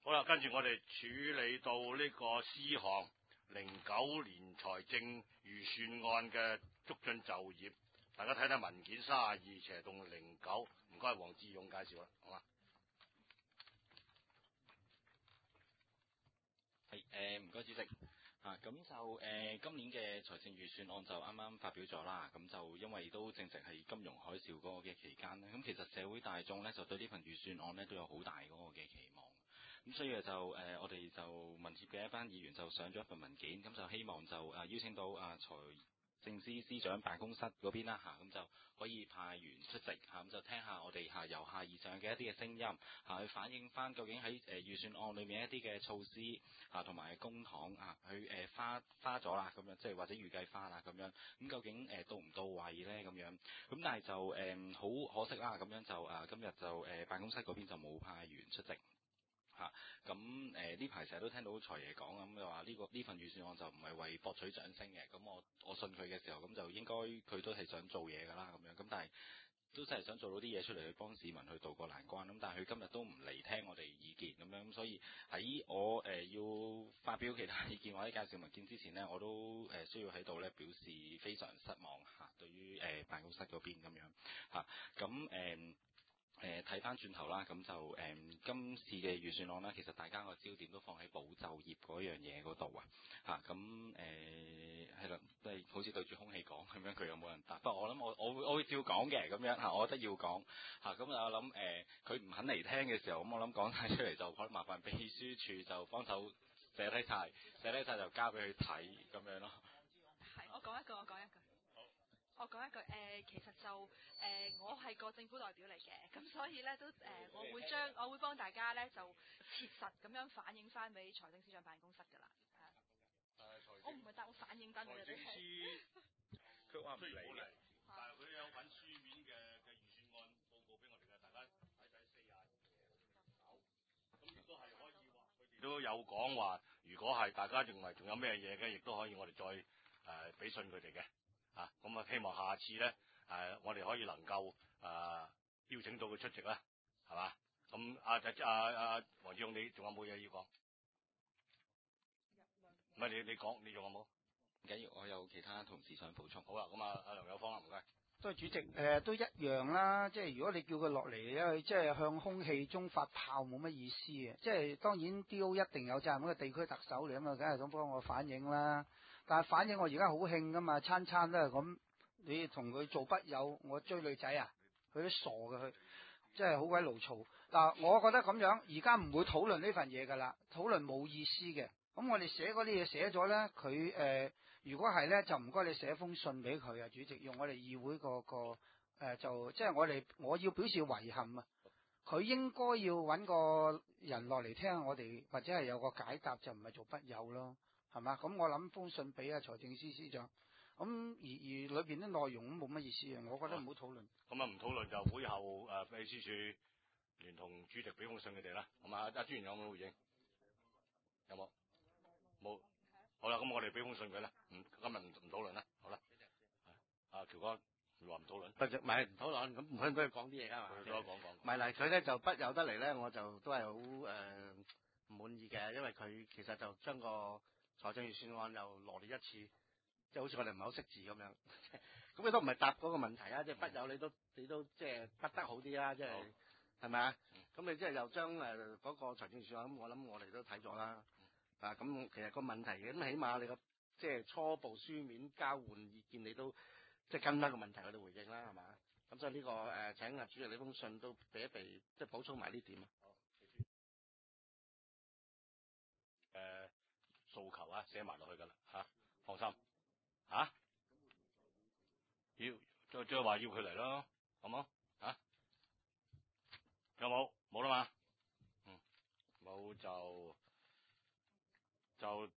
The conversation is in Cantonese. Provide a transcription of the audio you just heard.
好啦，跟住我哋處理到呢個詩項09年財政預算案嘅促進就業，大家睇睇文件32/09，唔該黃志勇介紹啦，好嘛？ 係唔該主席咁就今年嘅財政預算案就啱啱發表咗啦，咁就因為都正值係金融海嘯嗰個嘅期間咧，咁其實社會大眾咧就對呢份預算案咧都有好大嗰個嘅期望，咁所以就我哋就民協嘅一班議員就上咗一份文件，咁就希望就邀請到財政司司長辦公室嗰邊啦咁就可以派員出席咁就聽下我哋由下而上嘅一啲嘅聲音去反映翻究竟喺預算案裏面一啲嘅措施同埋公帑去花咗啦咁樣，即係或者預計花啦咁樣，咁究竟到唔到位咧咁樣？咁但係就好可惜啦，咁樣就今日就辦公室嗰邊就冇派員出席。咁呢排成日都聽到財爺講咁，就話呢份預算案就唔係為博取掌聲嘅。咁我信佢嘅時候，咁就應該佢都係想做嘢㗎啦咁樣。咁但係都真係想做到啲嘢出嚟去幫市民去渡過難關。咁但係佢今日都唔嚟聽我哋意見咁樣。咁所以喺我要發表其他意見或者介紹文件之前呢，我都需要喺度呢表示非常失望對於辦公室嗰邊咁樣咁睇翻轉頭啦，咁就今次嘅預算案啦，其實大家個焦點都放喺保就業嗰樣嘢嗰度咁係啦，都係好似對住空氣講咁樣，佢有冇人答？不過我諗我會照講嘅咁樣我覺得要講咁我諗佢唔肯嚟聽嘅時候，咁我諗講晒出嚟就可能麻煩秘書處就幫手寫低晒就交俾佢睇咁樣咯。 係，我講一句。我講一句，其實就我係個政府代表嚟嘅，咁所以咧都我會幫大家咧就切實咁樣反映翻俾財政司長辦公室㗎啦。我唔係答，我反映翻俾你哋。財政司佢話唔嚟，但係佢有揾書面嘅預算案報告俾我哋嘅，大家睇40。咁亦都係可以話，佢哋都有講話，如果係大家認為仲有咩嘢嘅，亦都可以我哋再俾信佢哋嘅。咁希望下次咧，我哋可以能夠邀請到佢出席啦，係嘛？咁黃志勇，你仲有冇嘢要講？唔係你講，你仲有冇？ 唔緊要，我有其他同事想補充。 好啦，咁阿梁有芳啦，唔該。 都係主席，都一樣啦。即係如果你叫佢落嚟咧，即係向空氣中發炮，冇乜意思嘅。即係當然 D.O. 一定有責任，咁個地區特首嚟啊嘛，梗係咁幫我反映啦。但係反映我而家好興噶嘛，餐餐都係咁。你同佢做筆友，我追女仔啊，佢都傻嘅佢，真係好鬼勞嘈。嗱，我覺得咁樣，而家唔會討論呢份嘢噶啦，討論冇意思嘅。咁我哋寫嗰啲嘢寫咗咧，佢如果係咧，就唔該你寫封信俾佢啊，主席，用我哋議會就即係我要表示遺憾啊。佢應該要揾個人落嚟聽下我哋，或者係有個解答，就唔係做筆友咯，係嘛？咁我諗封信俾財政司司長。咁而裏邊啲內容都冇乜意思啊，我覺得唔好討論。 咁唔討論就會後秘書處聯同主席俾封信佢哋啦。咁阿專員有冇回應？有冇？冇。好啦，咁我哋俾封信佢啦。今日唔討論啦。好啦。阿喬哥，你話唔討論？ 唔係唔討論，咁唔可以俾佢講啲嘢㗎嘛？ 佢講。 唔係嗱，佢咧就不由得嚟咧，我就都係好唔滿意嘅，因為佢其實就將個財政預算案又羅列一次。即係好似我哋唔係好識字咁樣，咁你都唔係答嗰個問題啊！即係筆友你都即係筆得好啲啦，即係係咪啊？咁你即係又將嗰個財政預算案，咁我諗我哋都睇咗啦。咁其實個問題嘅，咁起碼你個即係初步書面交換意見，你都即係跟得個問題我哋回應啦，係嘛？咁所以呢個請主席呢封信都俾一俾，即係補充埋呢點啊。 訴求寫埋落去㗎啦放心。要再話要佢嚟咯，好冇？有冇？冇啦嘛？冇就